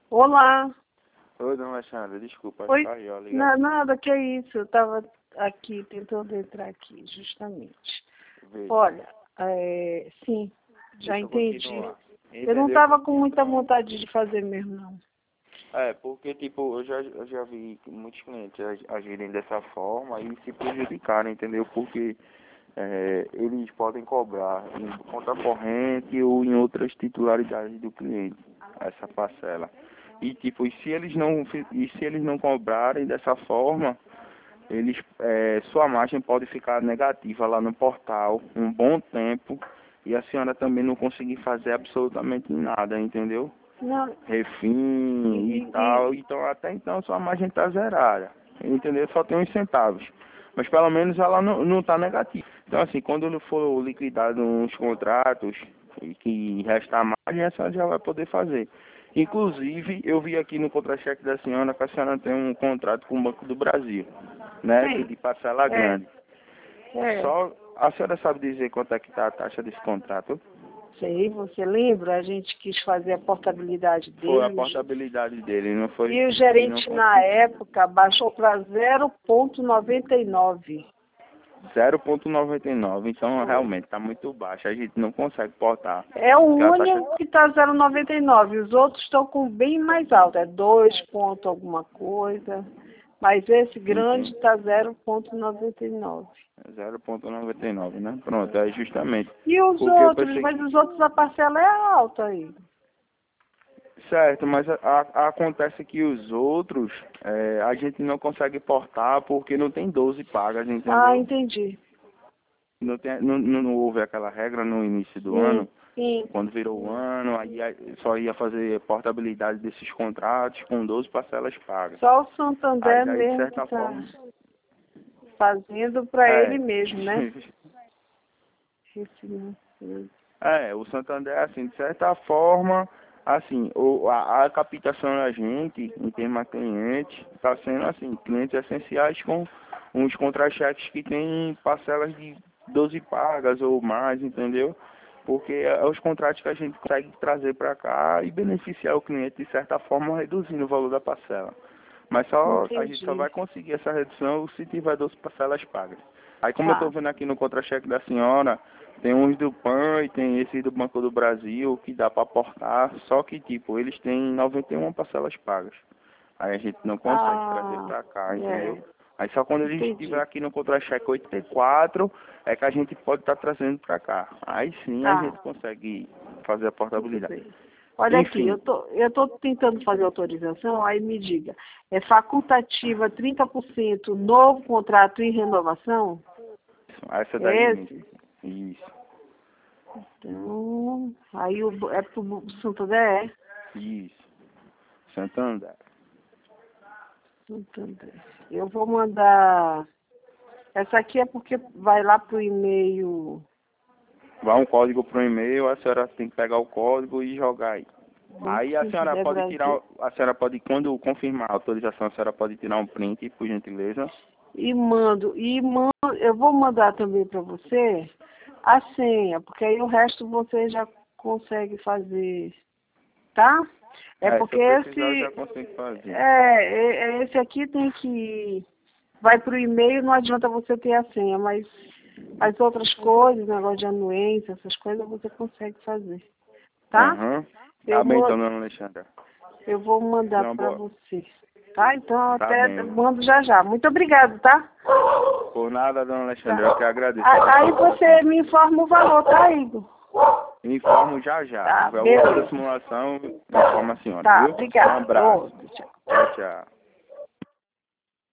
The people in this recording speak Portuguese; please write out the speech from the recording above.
Olá. Oi, dona Alexandra, desculpa, Oi. aí, ó, ligado. Nada, que é isso. Eu estava aqui, tentando entrar aqui, justamente. Veja, Olha, sim, já deixa eu entendi. continuar. Eu não Entendeu? estava com muita vontade de fazer mesmo, não. Porque, tipo, eu já vi muitos clientes agirem dessa forma e se prejudicarem, entendeu? Porque eles podem cobrar em conta corrente ou em outras titularidades do cliente, essa parcela. E, tipo, se eles não cobrarem dessa forma, sua margem pode ficar negativa lá no portal um bom tempo e a senhora também não conseguir fazer absolutamente nada, entendeu? Não, Refim e tal, então até então sua margem está zerada, entendeu? Só tem uns centavos, mas pelo menos ela não está negativa. Então assim, quando for liquidado uns contratos e que restar margem, a senhora já vai poder fazer. Inclusive, eu vi aqui no contra-cheque da senhora que a senhora tem um contrato com o Banco do Brasil, né, que de parcela grande. é, Só a senhora sabe dizer quanto é que está a taxa desse contrato? sei, você lembra? A gente quis fazer a portabilidade Foi a dele. portabilidade dele, não foi? E o E não gerente, na conseguiu. época, baixou para 0,99. 0,99, então realmente está muito baixo, a gente não consegue portar. É o Porque a taxa único que está 0,99. Os outros estão com bem mais alto. É 2 ponto alguma coisa. Mas esse grande está 0,99. é 0,99, né? Pronto, é justamente. E os Porque eu outros? pensei Mas que... os outros a parcela é alta aí. Certo, mas acontece que os outros a gente não consegue portar porque não tem 12 pagas, Ah, entendeu? entendi. Não houve aquela regra no início do Sim, ano. sim. Quando virou o ano, aí só ia fazer portabilidade desses contratos com 12 parcelas pagas. Só o Aí Santander daí, de mesmo que certa está forma, fazendo para ele é, mesmo, né? Refinanceiro. o Santander, assim, de certa forma, assim, a captação da gente, em termos a clientes, está sendo, assim, clientes essenciais com uns contra-cheques que têm parcelas de 12 pagas ou mais, entendeu? Porque é os contratos que a gente consegue trazer para cá e beneficiar o cliente, de certa forma, reduzindo o valor da parcela. Mas a gente só Entendi. vai conseguir essa redução se tiver 12 parcelas pagas. Aí, como eu estou Tá. vendo aqui no contra-cheque da senhora, tem uns do PAN e tem esse do Banco do Brasil que dá para aportar, só que, tipo, eles têm 91 parcelas pagas. Aí a gente não consegue trazer Ah, para cá, entendeu? é. Aí só quando eles estiver Entendi. aqui no contra-cheque 84 é que a gente pode estar trazendo para cá. Aí sim a gente Tá. consegue fazer a Tudo portabilidade. bem. Olha aqui, Enfim, eu tô tentando fazer autorização, aí me diga, é facultativa 30% novo contrato e renovação? essa É daí mesmo. esse? Isso, Então, aí é pro Santander? isso. Santander. Santander. Eu vou mandar. Essa aqui é porque vai lá pro e-mail. Vai um código para o e-mail, a senhora tem que pegar o código e jogar aí. Banco Aí a senhora Santander pode tirar, Brasil. a senhora pode, quando confirmar a autorização, a senhora pode tirar um print, por gentileza. Eu vou mandar também para você a senha, porque aí o resto você já consegue fazer, tá? É Se porque eu precisar, eu já consigo fazer. esse aqui tem que vai pro e-mail, não adianta você ter a senha, mas as outras coisas, negócio de anuência, essas coisas você consegue fazer, tá? Aham. Eu Tá bem vou então, dona Alexandra. eu vou mandar Não, para boa. você, tá? Então Tá até bem. mando já já. Muito obrigado, tá? Por nada, dona Alexandra, Tá. eu que agradeço a Aí participação. você me informa o valor, tá, Igor? Informo já já. Se Tá, tiver alguma outra beleza. simulação, informa a senhora, Tá, viu? Um obrigado. abraço. Outro, tchau. Tchau, tchau.